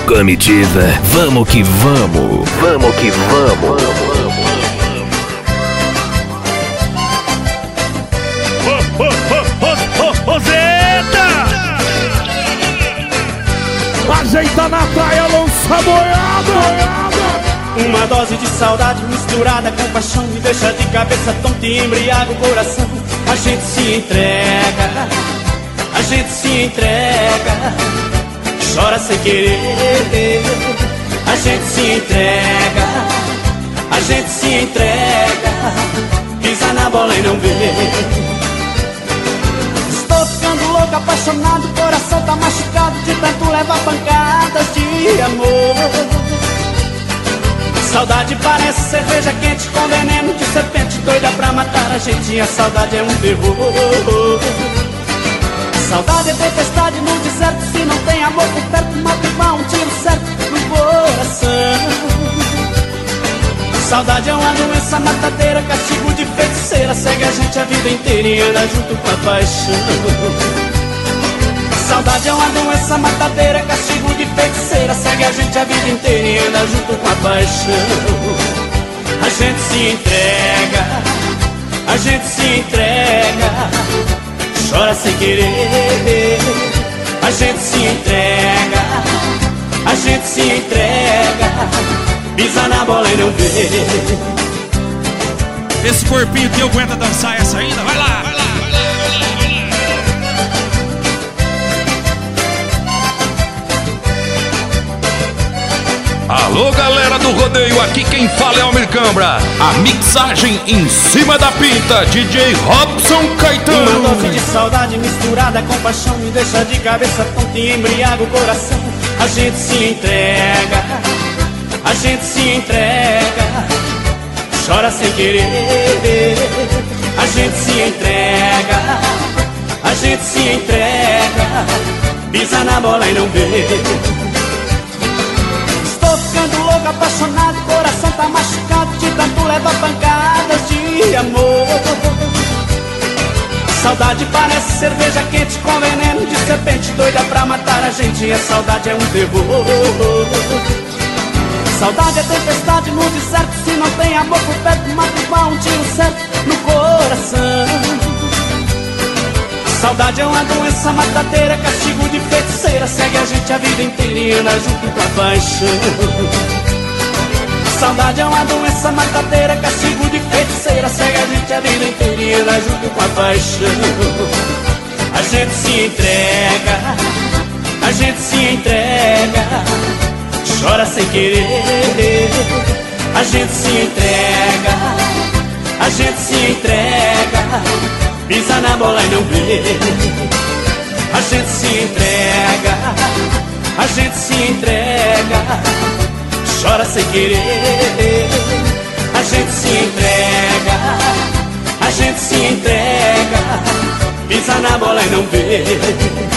Comitiva, vamos que vamos. Vamos que vamos. Roseta! Ajeita na praia, lança boiada. Uma dose de saudade misturada com paixão me deixa de cabeça tonta e embriaga o coração. A gente se entrega, a gente se entrega, chora sem querer. A gente se entrega, a gente se entrega, pisa na bola e não vê. Estou ficando louco, apaixonado, o coração tá machucado de tanto levar pancadas de amor. Saudade parece cerveja quente com veneno de serpente, doida pra matar a gente, e a saudade é um terror. Saudade é tempestade no deserto, se não tem amor por perto, mata igual um tiro certo no coração. Saudade é uma doença matadeira, castigo de feiticeira, segue a gente a vida inteira e anda junto com a paixão. Saudade é uma doença matadeira, castigo de feiticeira, segue a gente a vida inteira e anda junto com a paixão. A gente se entrega, a gente se entrega, chora sem querer. A gente se entrega, a gente se entrega, pisa na bola e não vê. Esse corpinho que aguenta dançar essa ainda, vai lá, vai lá. Alô, galera do rodeio, aqui quem fala é Almir Cambra. A mixagem em cima da pinta, DJ Robson Caetano. Uma dose de saudade misturada com paixão me deixa de cabeça tonta e embriaga o coração. A gente se entrega, a gente se entrega, chora sem querer. A gente se entrega, a gente se entrega, pisa na bola e não vê. Apaixonado, coração tá machucado de tanto levar pancadas de amor. Saudade parece cerveja quente com veneno de serpente, doida pra matar a gente, e a saudade é um terror. Saudade é tempestade no deserto, se não tem amor por perto, mata igual um tiro certo no coração. Saudade é uma doença matadeira, castigo de feiticeira, segue a gente a vida inteira e anda junto com a paixão. Saudade é uma doença matadeira, castigo de feiticeira, segue a gente a vida inteira e anda junto com a paixão. A gente se entrega, a gente se entrega, chora sem querer. A gente se entrega, a gente se entrega, pisa na bola e não vê. A gente se entrega, a gente se entrega, chora sem querer. A gente se entrega, a gente se entrega, pisa na bola e não vê.